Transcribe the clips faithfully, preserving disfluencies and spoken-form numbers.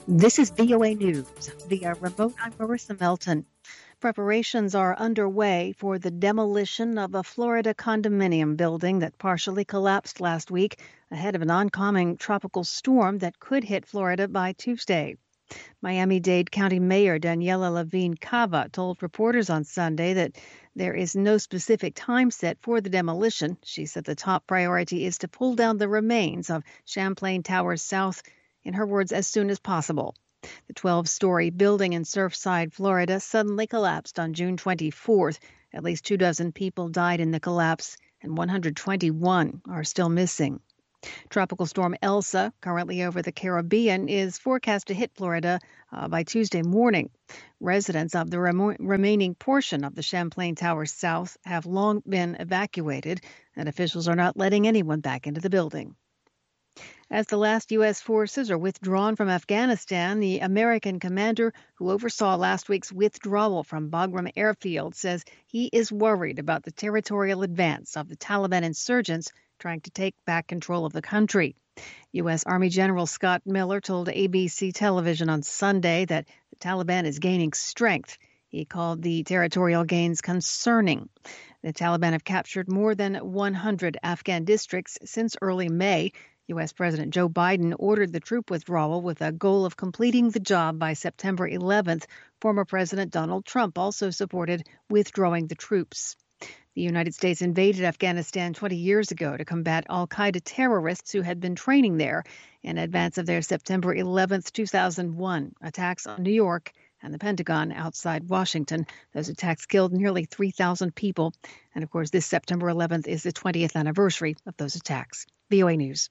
This is V O A News. Via remote, I'm Marissa Melton. Preparations are underway for the demolition of a Florida condominium building that partially collapsed last week ahead of an oncoming tropical storm that could hit Florida by Tuesday. Miami-Dade County Mayor Daniela Levine Cava told reporters on Sunday that there is no specific time set for the demolition. She said the top priority is to pull down the remains of Champlain Towers South, in her words, as soon as possible. The twelve-story building in Surfside, Florida, suddenly collapsed on June twenty-fourth. At least two dozen people died in the collapse, and one hundred twenty-one are still missing. Tropical storm Elsa, currently over the Caribbean, is forecast to hit Florida uh, by Tuesday morning. Residents of the remo- remaining portion of the Champlain Towers South have long been evacuated, and officials are not letting anyone back into the building. As the last U S forces are withdrawn from Afghanistan, the American commander who oversaw last week's withdrawal from Bagram Airfield says he is worried about the territorial advance of the Taliban insurgents trying to take back control of the country. U S. Army General Scott Miller told A B C television on Sunday that the Taliban is gaining strength. He called the territorial gains concerning. The Taliban have captured more than one hundred Afghan districts since early May. U S. President Joe Biden ordered the troop withdrawal with a goal of completing the job by September eleventh. Former President Donald Trump also supported withdrawing the troops. The United States invaded Afghanistan twenty years ago to combat al-Qaeda terrorists who had been training there in advance of their September eleventh, two thousand one attacks on New York and the Pentagon outside Washington. Those attacks killed nearly three thousand people. And of course, this September eleventh is the twentieth anniversary of those attacks. V O A News.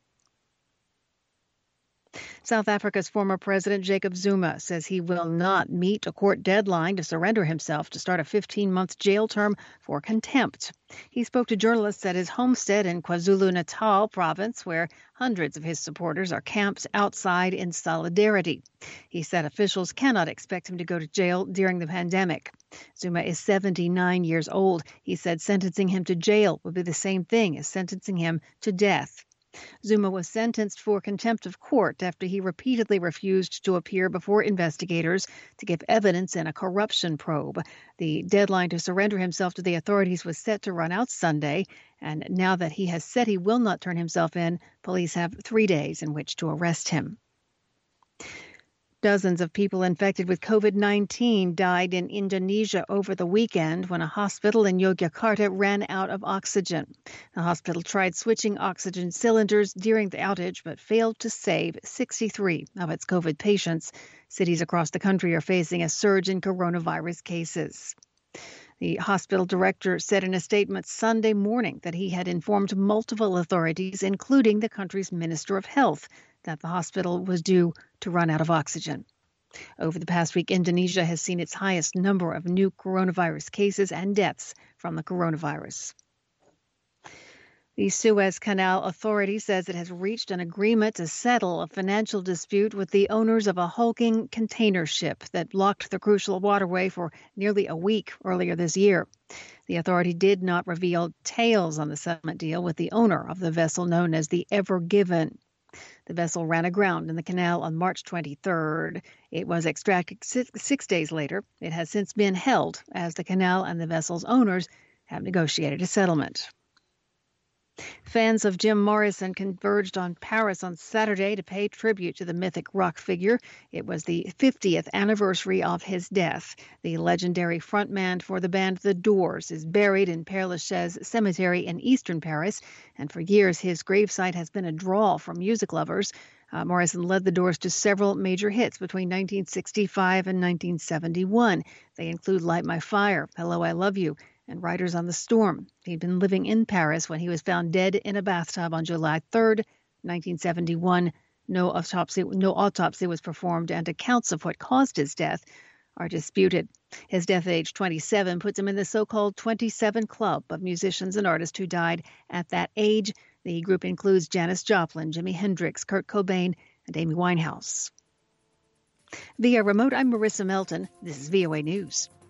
South Africa's former president Jacob Zuma says he will not meet a court deadline to surrender himself to start a fifteen-month jail term for contempt. He spoke to journalists at his homestead in KwaZulu-Natal province, where hundreds of his supporters are camped outside in solidarity. He said officials cannot expect him to go to jail during the pandemic. Zuma is seventy-nine years old. He said sentencing him to jail would be the same thing as sentencing him to death. Zuma was sentenced for contempt of court after he repeatedly refused to appear before investigators to give evidence in a corruption probe. The deadline to surrender himself to the authorities was set to run out Sunday, and now that he has said he will not turn himself in, police have three days in which to arrest him. Dozens of people infected with COVID nineteen died in Indonesia over the weekend when a hospital in Yogyakarta ran out of oxygen. The hospital tried switching oxygen cylinders during the outage but failed to save sixty-three of its COVID patients. Cities across the country are facing a surge in coronavirus cases. The hospital director said in a statement Sunday morning that he had informed multiple authorities, including the country's Minister of Health, that the hospital was due to run out of oxygen. Over the past week, Indonesia has seen its highest number of new coronavirus cases and deaths from the coronavirus. The Suez Canal Authority says it has reached an agreement to settle a financial dispute with the owners of a hulking container ship that blocked the crucial waterway for nearly a week earlier this year. The authority did not reveal details on the settlement deal with the owner of the vessel known as the Ever Given. The vessel ran aground in the canal on March twenty-third. It was extracted six, six days later. It has since been held as the canal and the vessel's owners have negotiated a settlement. Fans of Jim Morrison converged on Paris on Saturday to pay tribute to the mythic rock figure. It was the fiftieth anniversary of his death. The legendary frontman for the band The Doors is buried in Père Lachaise Cemetery in eastern Paris, and for years his gravesite has been a draw for music lovers. Uh, Morrison led The Doors to several major hits between nineteen sixty-five and nineteen seventy-one. They include Light My Fire, Hello, I Love You, and Riders on the Storm. He'd been living in Paris when he was found dead in a bathtub on July third, nineteen seventy-one. No autopsy, no autopsy was performed, and accounts of what caused his death are disputed. His death at age twenty-seven puts him in the so-called twenty-seven Club of musicians and artists who died at that age. The group includes Janis Joplin, Jimi Hendrix, Kurt Cobain, and Amy Winehouse. Via remote, I'm Marissa Melton. This is V O A News.